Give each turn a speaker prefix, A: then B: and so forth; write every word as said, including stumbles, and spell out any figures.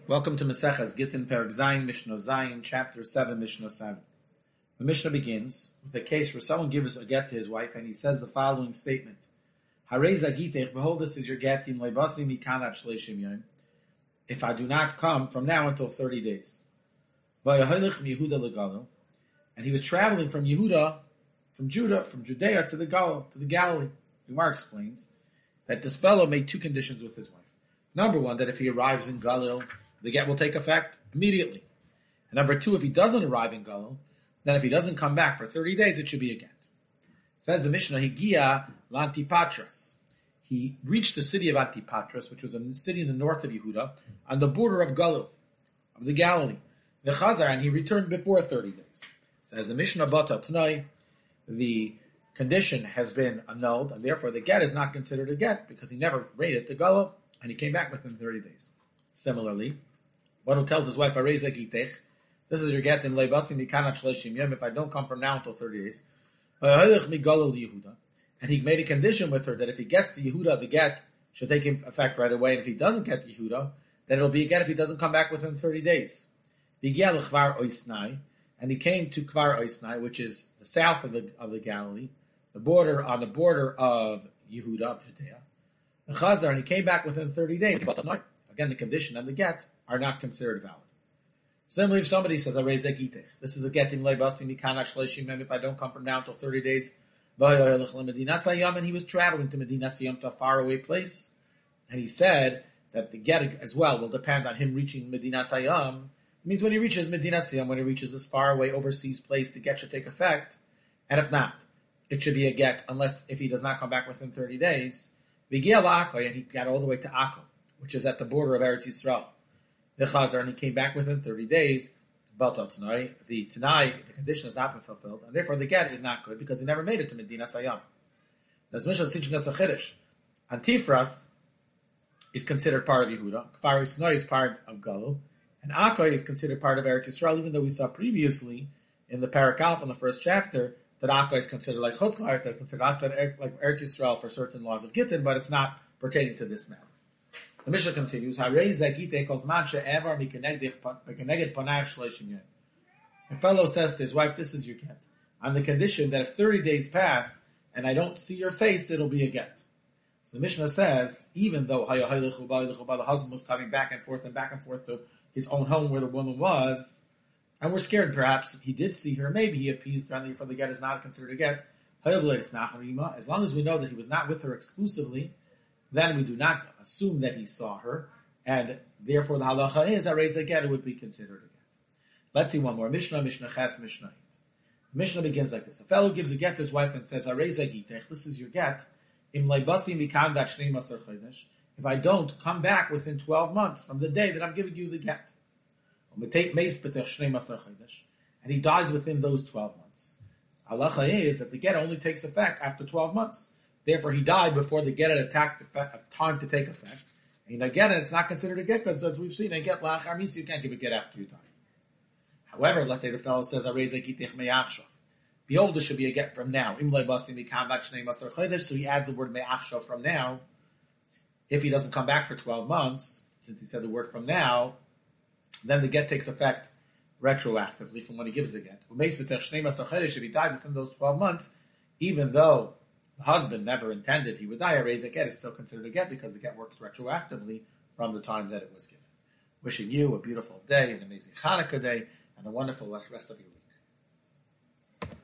A: Welcome to Maseches Gittin Perek Zayin Mishnah Zayin, Chapter Seven, Mishnah Seven. The Mishnah begins with a case where someone gives a get to his wife, and he says the following statement: Harei zagitech, behold, this is your get, im leibasi mikanat shleishim yom. If I do not come from now until thirty days. Vayahalech miYehuda leGalo, and he was traveling from Yehuda, from Judah, from Judea to the Gal, to the Galilee. Gemara explains that this fellow made two conditions with his wife. Number one, that if he arrives in Galil, the get will take effect immediately. And number two, if he doesn't arrive in Galil, then if he doesn't come back for thirty days, it should be a get. Says the Mishnah, Higia Lantipatras. He reached the city of Antipatras, which was a city in the north of Yehuda, on the border of Galil, of the Galilee. The Chazar, and he returned before thirty days. Says the Mishnah, Bata Tnai, the condition has been annulled, and therefore the get is not considered a get, because he never made it to Galil, and he came back within thirty days. Similarly, one who tells his wife, Harei zagitech, this is your get in leibasi mikanat shleishim yom, if I don't come from now until thirty days. And he made a condition with her that if he gets to Yehuda, the get should take effect right away. And if he doesn't get to Yehuda, then it'll be a get if he doesn't come back within thirty days. And he came to Kvar Oisnai, which is the south of the of the Galilee, the border on the border of Yehuda, of Judea. The Chazar, and he came back within thirty days. Again, the condition and the get are not considered valid. Similarly, if somebody says, Harei zagitech, this is a get in leibasi mikanat shleishim yom, if I don't come from now until thirty days, and he was traveling to Medinas Hayam, to a faraway place, and he said that the get as well will depend on him reaching Medinas Hayam. It means when he reaches Medinas Hayam, when he reaches this faraway overseas place, the get should take effect, and if not, it should be a get, unless if he does not come back within thirty days. And he got all the way to Akko, which is at the border of Eretz Yisrael. The Chazar, and he came back within thirty days. The Tanai, the condition has not been fulfilled, and therefore the get is not good because he never made it to Medinas Hayam. As Mishnah is teaching us a chiddush, Antifras is considered part of Yehuda, Kfar Yisnoi is part of Galil, and Akko is considered part of Eretz Yisrael, even though we saw previously in the Perek Aleph in the first chapter that Akko is considered like Chutz La'aretz, that considered like Eretz Yisrael for certain laws of Gittin, but it's not pertaining to this matter. The Mishnah continues, Harei zagitech kol zman she'evar mikeneged panav shleishim yom. A fellow says to his wife, this is your get, on the condition that if thirty days pass and I don't see your face, it'll be a get. So the Mishnah says, even though the husband was coming back and forth and back and forth to his own home where the woman was, and we're scared perhaps he did see her, maybe he appeased her, for the get is not considered a get. As long as we know that he was not with her exclusively, then we do not assume that he saw her, and therefore the halacha is Harei zagitech, it would be considered a get. Let's see one more. Mishnah, Mishnah Ches, Mishnah eight. Mishnah begins like this. A fellow gives a get to his wife and says, Harei zagitech, this is your get, im leibasi mikanat shnei masar chodesh, if I don't come back within twelve months from the day that I'm giving you the get. And he dies within those twelve months. Halacha is that the get only takes effect after twelve months. Therefore, he died before the get had attacked time to take effect. And a get, it's not considered a get, because as we've seen, a get la'achar mitzvah, you can't give a get after you die. However, let the fellow says, Harei zagitech me'achshav. Behold, this should be a get from now. Im leibasi mikanat shnei masar chodesh, so he adds the word me'achshav from now. If he doesn't come back for twelve months, since he said the word from now, then the get takes effect retroactively from when he gives the get. If he dies within those twelve months, even though the husband never intended he would die, Harei zagitech is still considered a get because the get works retroactively from the time that it was given. Wishing you a beautiful day, an amazing Hanukkah day, and a wonderful rest of your week.